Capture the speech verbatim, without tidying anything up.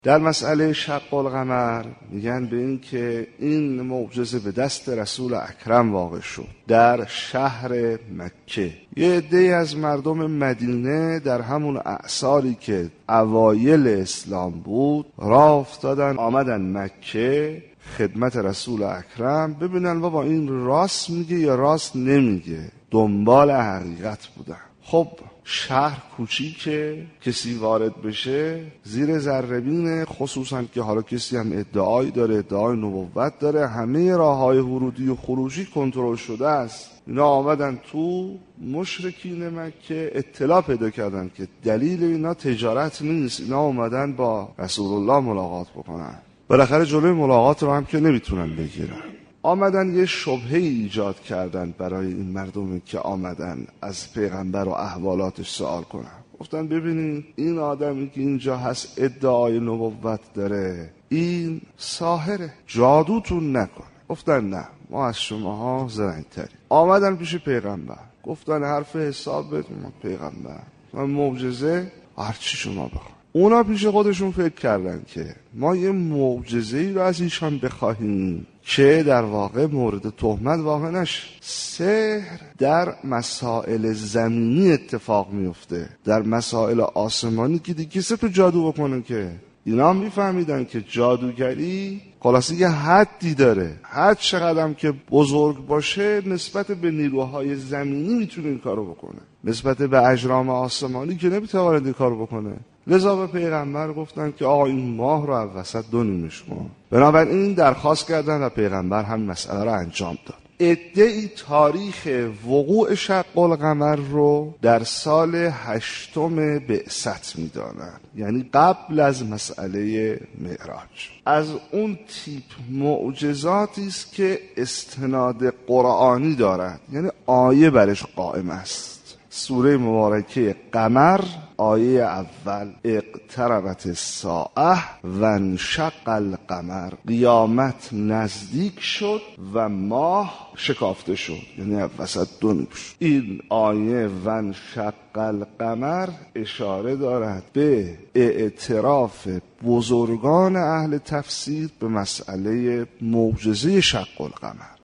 در مسئله شق القمر میگن به این که این معجزه به دست رسول اکرم واقع شد در شهر مکه. یه عده‌ای از مردم مدینه در همون اعصاری که اوایل اسلام بود راه افتادن، آمدن مکه خدمت رسول اکرم ببینن بابا این راست میگه یا راست نمیگه، دنبال حقیقت بودن. خب شهر کوچیکه، کسی وارد بشه زیر ذره‌بینه، خصوصا که حالا کسی هم ادعایی داره، ادعای نبوت داره، همه راههای ورودی و خروجی کنترل شده است. اینا آمدن تو، مشرکین مکه اطلاع پیدا کردن که دلیل اینا تجارت نیست، اینا آمدن با رسول الله ملاقات بکنن. بالاخره جلوی ملاقات رو هم که نمیتونن بگیرن، آمدن یه شبهه ایجاد کردن برای این مردمی که آمدن از پیغمبر و احوالاتش سوال کنن. گفتن ببینید این آدمی که اینجا هست ادعای نبوت داره، این ساحره، جادوتون نکنه. گفتن نه، ما از شماها زرنگ‌تریم. آمدن پیش پیغمبر، گفتن حرف حساب بدون پیغمبر و معجزه هرچی شما بخواید. اونا پیش خودشون فکر کردن که ما یه معجزه‌ای رو از ایشان بخواهیم که در واقع مورد تهمت واقع نشه. سحر در مسائل زمینی اتفاق میفته، در مسائل آسمانی که دیگه کسی تو جادو بکنه که. اینا هم میفهمیدن که جادوگری خلاصه یه حدی داره، حد چقدرم که بزرگ باشه نسبت به نیروهای زمینی میتونه این کارو بکنه، نسبت به اجرام آسمانی که نمیتونه این کارو بکنه. لذا به پیغمبر گفتن که آقا این ماه رو از وسط دو نیمش کن. بنابراین درخواست کردن و پیغمبر هم مسئله رو انجام داد. ادعی تاریخ وقوع شق القمر رو در سال هشتم بعثت میدانن، یعنی قبل از مسئله معراج. از اون تیپ معجزاتی است که استناد قرآنی دارد، یعنی آیه برش قائم است. سوره مبارکه قمر آیه اول اقتربت الساعه و انشق القمر، قیامت نزدیک شد و ماه شکافته شد، یعنی وسط دو نیم شد. این آیه و انشق القمر اشاره دارد به اعتراف بزرگان اهل تفسیر به مسئله معجزه شق القمر.